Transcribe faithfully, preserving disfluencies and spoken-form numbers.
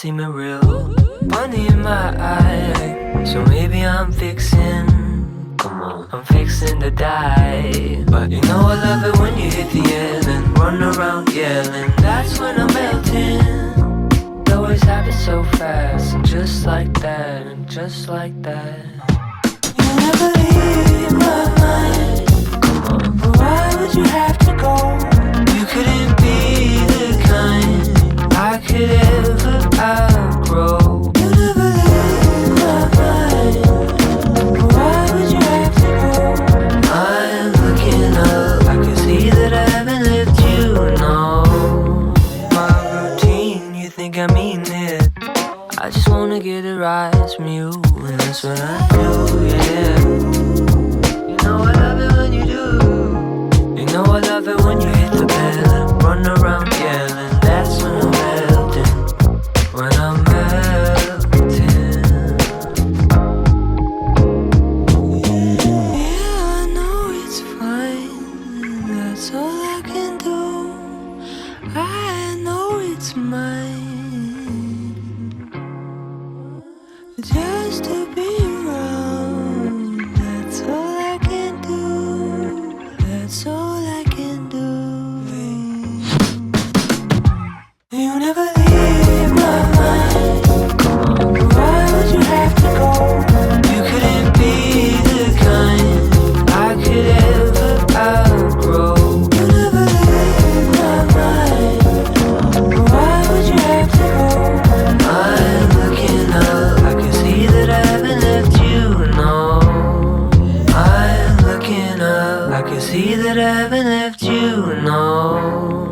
seeming real funny in my eye. So maybe I'm fixing, come on, I'm fixing to die. But you know I love it when you hit the end and run around yelling. That's when I'm melting. It always happens so fast, and just like that, and just like that. You never leave my mind. Come on, but why would you have to go? You couldn't be the kind I could ever outgrow. You never leave my mind. But why would you have to go? I'm looking up, I can see that I haven't lived you, no. My routine, you think I mean it. I just wanna get it right from you, and that's what I do, yeah. You know I love it when you do. You know I love it when you hit the bed and run around yelling. That's when I'm melting, when I'm melting. Yeah, I know it's fine, that's all I can do. I know it's mine. Just to be around, that's all I can do. That's all I can do. You never leave my mind. But why would you have to go? You couldn't be the kind I could ever outgrow. You never leave my mind. But why would you have to go? I'm looking up, I can see that I haven't left you, no. I'm looking up, I can see that I haven't left you, no.